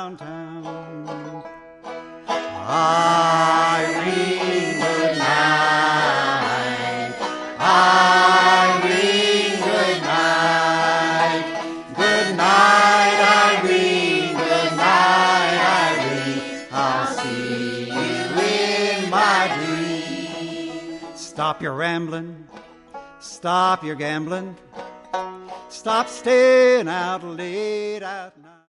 downtown. Irene, good night. Irene, good night. Good night, Irene. Good night, Irene. I'll see you in my dream. Stop your rambling. Stop your gambling. Stop staying out late at night.